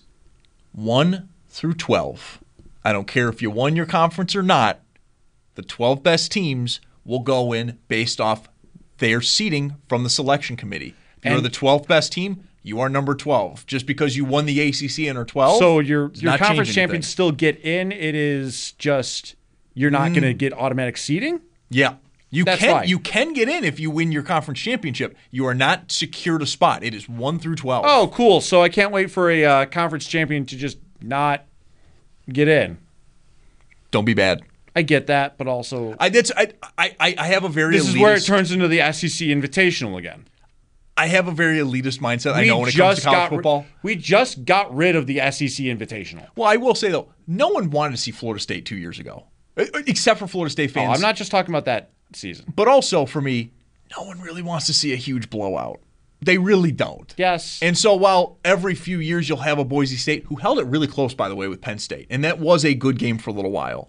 one through twelve. I don't care if you won your conference or not. The twelve best teams will go in based off their seeding from the selection committee. If you're And- the twelfth best team, you are number twelve. Just because you won the A C C and are twelve, So your does your not conference change champions anything. still get in. It is just you're not Mm. going to get automatic seeding. Yeah. You That's can fine. you can get in if you win your conference championship. You are not secured a spot. It is one through twelve. Oh, cool. So I can't wait for a uh, conference champion to just not get in. Don't be bad. I get that, but also I that's I I, I have a very this elitist, is where it turns into the S E C Invitational again. I have a very elitist mindset. I We know when it comes to just college got ri- football. we just got rid of the S E C Invitational. Well, I will say though, no one wanted to see Florida State two years ago, Uh, except for Florida State Oh, fans. I'm not just talking about that season. But also for me, no one really wants to see a huge blowout. They really don't. Yes. And so while every few years you'll have a Boise State, who held it really close, by the way, with Penn State, and that was a good game for a little while,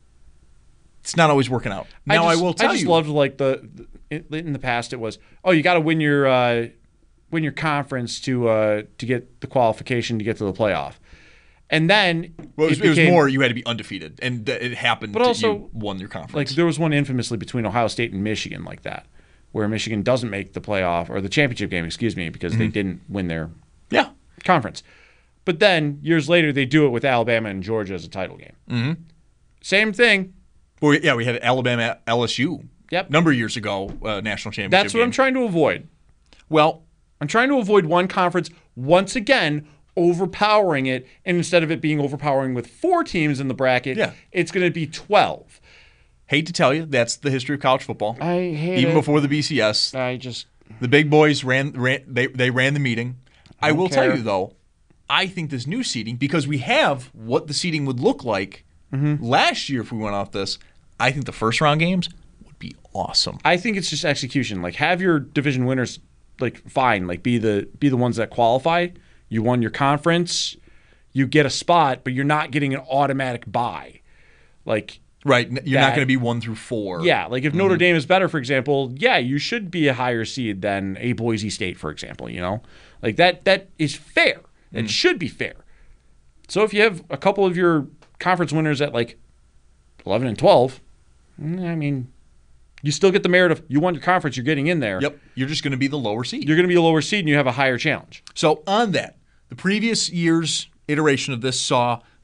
it's not always working out. Now I, just, will tell I just you. loved like the, the in the past it was oh you got to win your uh, win your conference to uh, to get the qualification to get to the playoff, and then well, it, was, it it was became- more you had to be undefeated, and th- it happened. But that also, you won your conference. Like there was one infamously between Ohio State and Michigan like that, where Michigan doesn't make the playoff or the championship game, excuse me, because they Mhm. didn't win their yeah conference. But then years later they do it with Alabama and Georgia as a title game. Mm-hmm. Same thing. Well, yeah, we had Alabama L S U. Yep. Number of years ago, uh, national championship. That's what game. I'm trying to avoid. Well, I'm trying to avoid one conference once again overpowering it, and instead of it being overpowering with four teams in the bracket, Yeah. it's going to be twelve. Hate to tell you, that's the history of college football. I hate Even it. before the B C S. I just the big boys ran, ran they they ran the meeting. I, don't will care. tell you though, I think this new seating, because we have what the seating would look like Mm-hmm. last year if we went off this, I think the first round games would be awesome. I think it's just execution. Like have your division winners like fine, like be the be the ones that qualify. You won your conference, you get a spot, but you're not getting an automatic bye. Like Right, you're that- not going to be one through four. Yeah, like if Mhm. Notre Dame is better, for example, yeah, you should be a higher seed than a Boise State, for example, you know? Like that that is fair. It Mm. should be fair. So if you have a couple of your conference winners at like eleven and twelve, mm, I mean, you still get the merit of you won your conference, you're getting in there. Yep, you're just going to be the lower seed. You're going to be a lower seed and you have a higher challenge. So on that, the previous year's iteration of this saw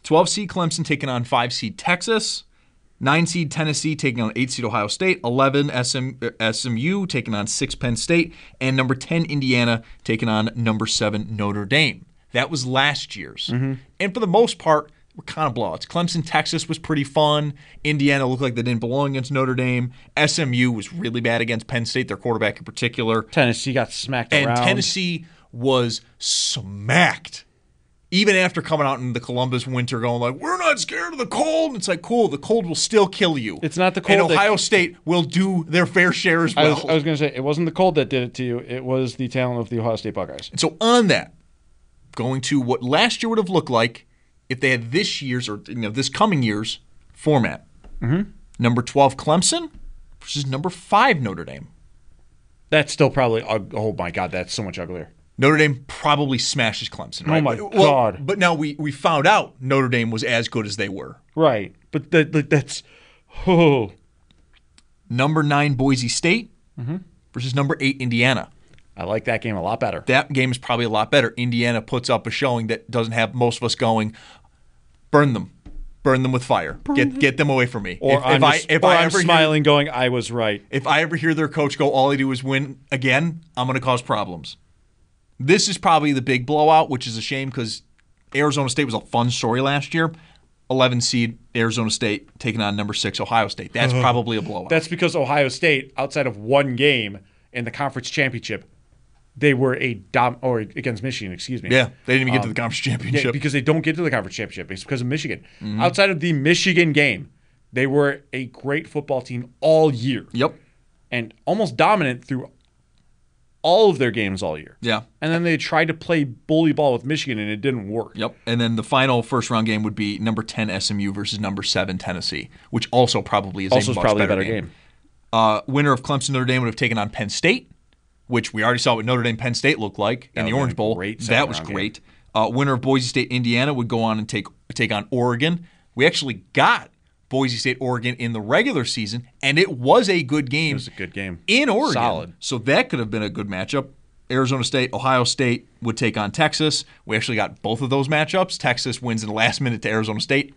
twelve seed Clemson taking on five seed Texas. nine seed Tennessee taking on eight seed Ohio State. eleven S M, S M U taking on six Penn State. And number ten Indiana taking on number seven Notre Dame. That was last year's. Mm-hmm. And for the most part, were kind of blowouts. Clemson, Texas was pretty fun. Indiana looked like they didn't belong against Notre Dame. S M U was really bad against Penn State, their quarterback in particular. Tennessee got smacked and around. And Tennessee was smacked. Even after coming out in the Columbus winter going like, we're not scared of the cold. And it's like, cool, the cold will still kill you. It's not the cold. And Ohio that, State will do their fair share as well. I was, I was going to say, it wasn't the cold that did it to you. It was the talent of the Ohio State Buckeyes. And so on that, going to what last year would have looked like if they had this year's or you know this coming year's format. Mm-hmm. Number twelve Clemson versus number five Notre Dame. That's still probably, oh my God, that's so much uglier. Notre Dame probably smashes Clemson, right? Oh, my well, God. But now we, we found out Notre Dame was as good as they were. Right. But that, that, that's, oh. Number nine Boise State mm-hmm. versus number eight Indiana. I like that game a lot better. That game is probably a lot better. Indiana puts up a showing that doesn't have most of us going, burn them. Burn them with fire. Burn get them. get them away from me. Or if, I'm, if I, just, if or I I'm ever smiling hear, going, I was right. If I ever hear their coach go, all I do is win again, I'm going to cause problems. This is probably the big blowout, which is a shame because Arizona State was a fun story last year. eleven seed Arizona State taking on number six Ohio State. That's probably a blowout. That's because Ohio State, outside of one game in the conference championship, they were a dom or against Michigan, excuse me. Yeah, they didn't even um, get to the conference championship. Yeah, because they don't get to the conference championship. It's because of Michigan. Mm-hmm. Outside of the Michigan game, they were a great football team all year. Yep. And almost dominant through all of their games all year. Yeah. And then they tried to play bully ball with Michigan, and it didn't work. Yep. And then the final first-round game would be number ten S M U versus number seven Tennessee, which also probably is also a much probably better, a better game. game. Uh, winner of Clemson Notre Dame would have taken on Penn State, which we already saw what Notre Dame Penn State looked like That in the would've Orange been a Bowl. great That was second-round great. Uh, winner of Boise State Indiana would go on and take take on Oregon. We actually got Boise State Oregon in the regular season, and it was a good game. It was a good game in Oregon. Solid. So that could have been a good matchup. Arizona State, Ohio State would take on Texas. We actually got both of those matchups. Texas wins in the last minute to Arizona State.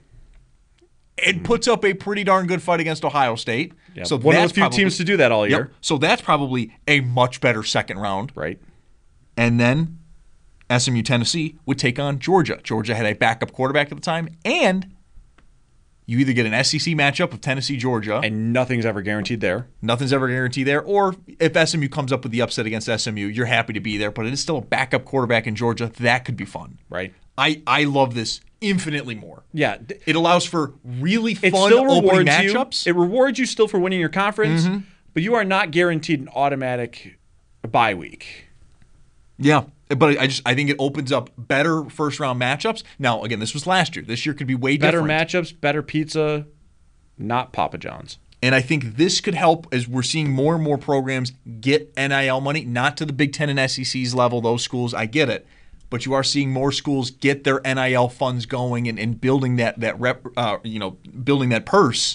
It puts up a pretty darn good fight against Ohio State. Yep. So one of that's the few probably, teams to do that all year. Yep. So that's probably a much better second round. Right. And then S M U Tennessee would take on Georgia. Georgia had a backup quarterback at the time, and you either get an S E C matchup of Tennessee, Georgia. And nothing's ever guaranteed there. Nothing's ever guaranteed there. Or if S M U comes up with the upset against S M U, you're happy to be there, but it is still a backup quarterback in Georgia. That could be fun. Right. I, I love this infinitely more. Yeah. It allows for really It fun still opening rewards matchups. you. It rewards you still for winning your conference, Mhm. but you are not guaranteed an automatic bye week. Yeah, but I just I think it opens up better first round matchups. Now, again, this was last year. This year could be way Better different. matchups, better pizza, not Papa John's. And I think this could help as we're seeing more and more programs get N I L money, not to the Big Ten and S E C's level, those schools, I get it. But you are seeing more schools get their N I L funds going and, and building that that rep, uh, you know, building that purse.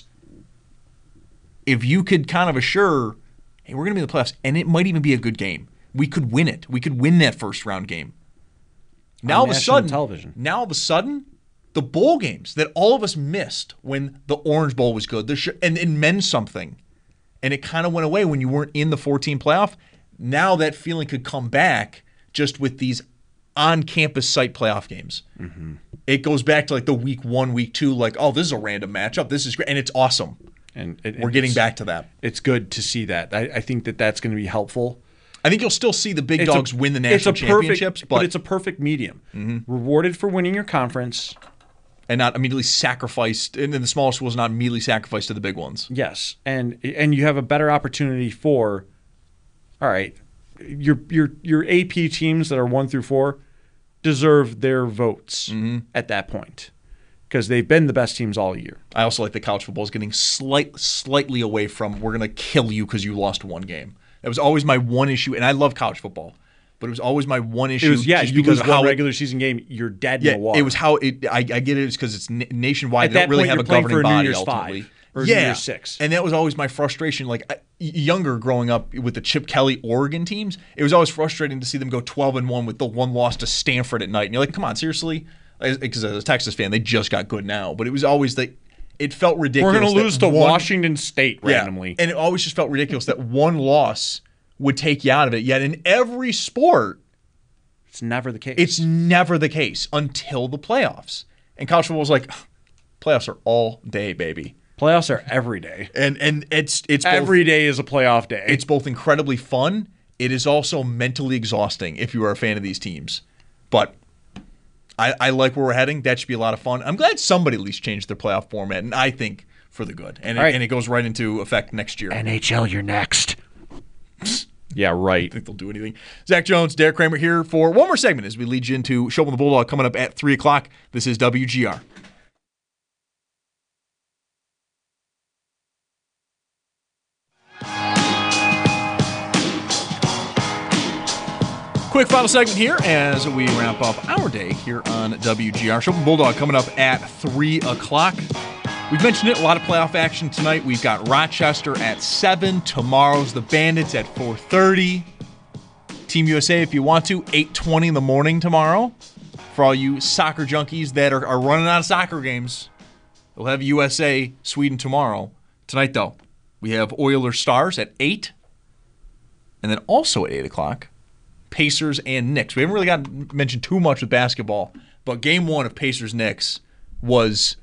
If you could kind of assure, hey, we're going to be in the playoffs, and it might even be a good game. We could win it. We could win that first round game. Now all of a sudden, television. now all of a sudden, the bowl games that all of us missed when the Orange Bowl was good, sh- and it meant something, and it kind of went away when you weren't in the fourteen playoff. Now that feeling could come back just with these on-campus site playoff games. Mm-hmm. It goes back to like the week one, week two, like, oh, this is a random matchup. This is great, and it's awesome. And it, we're and getting it's- back to that. It's good to see that. I, I think that that's going to be helpful. I think you'll still see the big It's dogs a- win the it's a national perfect- championships, but, but, it's a perfect medium. Mhm. Rewarded for winning your conference. and not immediately sacrificed, and then the smaller schools not immediately sacrificed to the big ones. Yes, and and you have a better opportunity for, all right, your your your A P teams that are one through four deserve their votes Mm-hmm. at that point because they've been the best teams all year. I also like that college football is getting slight, slightly away from we're going to kill you because you lost one game. That was always my one issue, and I love college football, but it was always my one issue. It was yeah, just you because lose of one how regular season game, you're dead yeah, in the water. it was how it. I, I get it. It's because it's na- nationwide. At They don't that really point, have you're a playing governing for a New body Year's ultimately. five or a New yeah, Year's six. And that was always my frustration. Like I, younger, growing up with the Chip Kelly Oregon teams, it was always frustrating to see them go twelve and one with the one loss to Stanford at night. And you're like, come on, seriously. because as a Texas fan, they just got good now. But it was always like, it felt ridiculous. We're going to lose to one, Washington State randomly. Yeah, and it always just felt ridiculous that one loss would take you out of it. Yet in every sport, it's never the case. It's never the case until the playoffs. And college football is like, playoffs are all day, baby. Playoffs are every day. And and it's it's every both, day is a playoff day. It's both incredibly fun. It is also mentally exhausting if you are a fan of these teams. But I, I like where we're heading. That should be a lot of fun. I'm glad somebody at least changed their playoff format, and I think for the good. And, it, right. and it goes right into effect next year. N H L, you're next. Yeah, right. I think they'll do anything. Zach Jones, Derek Kramer here for one more segment as we lead you into Show on the Bulldog coming up at three o'clock. This is W G R. Quick final segment here as we wrap up our day here on W G R. Show on the Bulldog coming up at three o'clock. We've mentioned it, a lot of playoff action tonight. We've got Rochester at seven. Tomorrow's the Bandits at four thirty. Team U S A, if you want to, eight twenty in the morning tomorrow. For all you soccer junkies that are, are running out of soccer games, we'll have U S A Sweden tomorrow. Tonight, though, we have Oilers Stars at eight. And then also at eight o'clock, Pacers and Knicks. We haven't really got mentioned too much with basketball, but game one of Pacers-Knicks was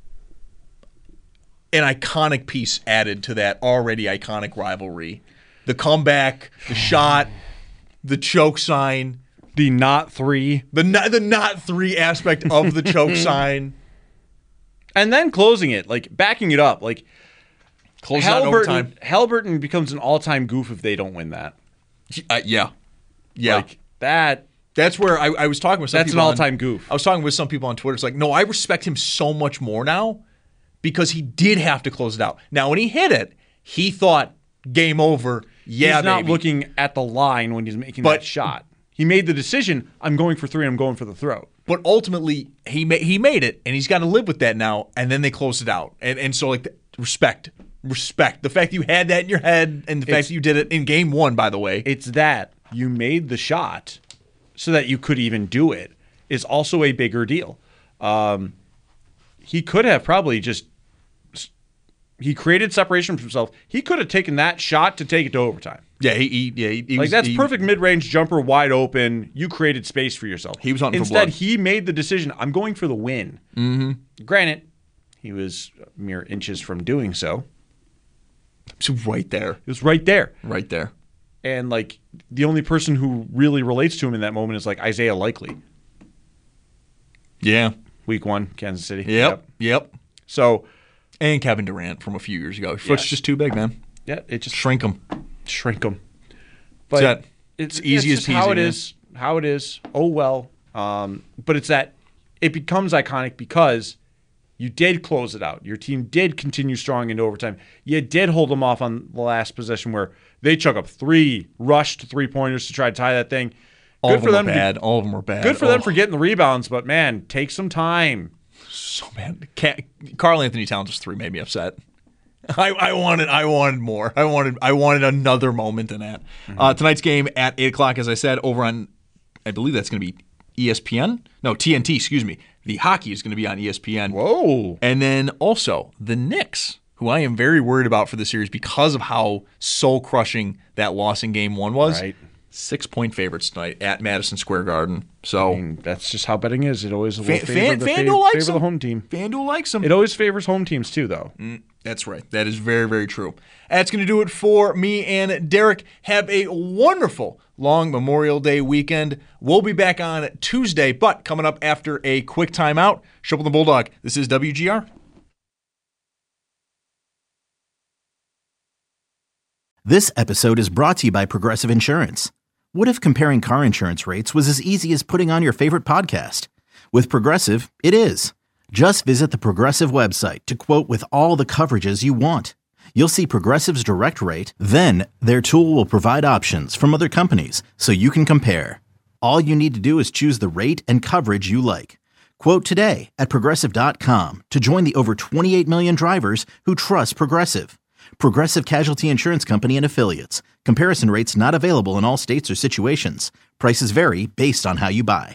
an iconic piece added to that already iconic rivalry. The comeback, the shot, the choke sign. The not three. The not, the not three aspect of the choke sign. And then closing it, like backing it up. Like Close out in overtime. Halliburton becomes an all-time goof if they don't win that. Uh, yeah. Yeah. Like that. That's where I, I was talking with some That's people. an all-time on, goof. I was talking with some people on Twitter. It's like, no, I respect him so much more now because he did have to close it out. Now, when he hit it, he thought, game over. Yeah, He's not baby. looking at the line when he's making But- that shot. He made the decision, I'm going for three, I'm going for the throat. But ultimately, he ma- he made it, and he's got to live with that now, and then they closed it out. And and so, like, the, respect. Respect. The fact that you had that in your head, and the fact It's- that you did it in game one, by the way. It's that you made the shot so that you could even do it is also a bigger deal. Um, he could have probably just he created separation for himself. He could have taken that shot to take it to overtime. Yeah, he, he yeah he, he like was, that's he, perfect mid-range jumper, wide open. You created space for yourself. He was hunting for Instead, blood. he made the decision. I'm going for the win. Mm-hmm. Granted, he was mere inches from doing so. It's right there. It was right there. Right there. And like the only person who really relates to him in that moment is like Isaiah Likely. Yeah. Week one, Kansas City. Yep. Yep. yep. So, and Kevin Durant from a few years ago. Foot's yeah. just too big, man. Yeah, it just shrink him. Shrink him. But that, it's, it's easy it's as peasy. How it man. is. How it is. Oh well. Um, but it's that it becomes iconic because you did close it out. Your team did continue strong into overtime. You did hold them off on the last possession where they chuck up three rushed three pointers to try to tie that thing. All Good of for them them. were bad. To, All of them were bad. Good for oh. them for getting the rebounds, but man, take some time. So bad. Karl Anthony Towns' three made me upset. I, I wanted, I wanted more. I wanted, I wanted another moment in that. Mm-hmm. Uh, tonight's game at eight o'clock, as I said, over on, I believe that's going to be E S P N. No, T N T. Excuse me. The hockey is going to be on E S P N. Whoa! And then also the Knicks, who I am very worried about for the series because of how soul crushing that loss in Game One was. Right. Six point favorites tonight at Madison Square Garden. So I mean, that's just how betting is. It always will Fan, favor, fan, the, FanDuel favor, likes favor them. the home team. FanDuel likes them. It always favors home teams too, though. Mm, that's right. That is very, very true. That's going to do it for me and Derek. Have a wonderful long Memorial Day weekend. We'll be back on Tuesday, but coming up after a quick timeout, Show with the Bulldog. This is W G R. This episode is brought to you by Progressive Insurance. What if comparing car insurance rates was as easy as putting on your favorite podcast? With Progressive, it is. Just visit the Progressive website to quote with all the coverages you want. You'll see Progressive's direct rate, then their tool will provide options from other companies so you can compare. All you need to do is choose the rate and coverage you like. Quote today at Progressive dot com to join the over twenty-eight million drivers who trust Progressive. Progressive Casualty Insurance Company and Affiliates. Comparison rates not available in all states or situations. Prices vary based on how you buy.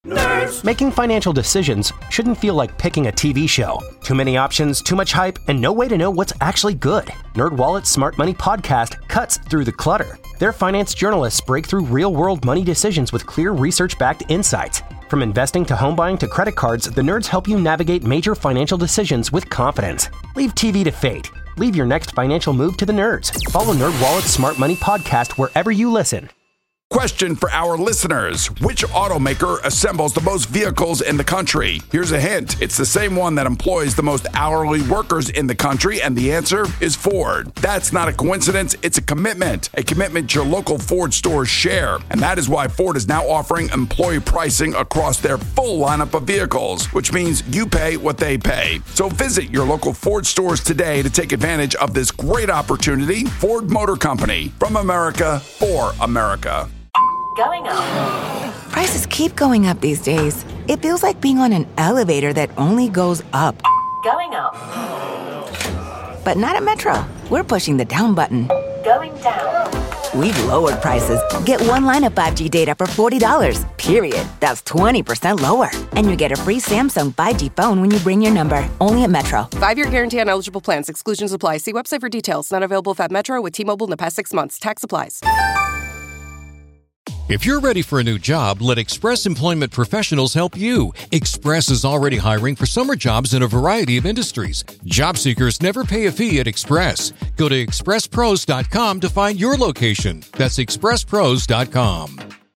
Nerds. Making financial decisions shouldn't feel like picking a T V show. Too many options, too much hype, and no way to know what's actually good. NerdWallet's Smart Money Podcast cuts through the clutter. Their finance journalists break through real-world money decisions with clear research-backed insights. From investing to home buying to credit cards, the nerds help you navigate major financial decisions with confidence. Leave T V to fate. Leave your next financial move to the nerds. Follow NerdWallet's Smart Money Podcast wherever you listen. Question for our listeners. Which automaker assembles the most vehicles in the country? Here's a hint. It's the same one that employs the most hourly workers in the country, and the answer is Ford. That's not a coincidence. It's a commitment. A commitment your local Ford stores share. And that is why Ford is now offering employee pricing across their full lineup of vehicles, which means you pay what they pay. So visit your local Ford stores today to take advantage of this great opportunity. Ford Motor Company. From America, for America. Going up. Prices keep going up these days. It feels like being on an elevator that only goes up. Going up. But not at Metro. We're pushing the down button. Going down. We've lowered prices. Get one line of five G data for forty dollars. Period. That's twenty percent lower. And you get a free Samsung five G phone when you bring your number. Only at Metro. Five-year guarantee on eligible plans. Exclusions apply. See website for details. Not available at Metro with T-Mobile in the past six months. Tax applies. If you're ready for a new job, let Express Employment Professionals help you. Express is already hiring for summer jobs in a variety of industries. Job seekers never pay a fee at Express. Go to express pros dot com to find your location. That's express pros dot com.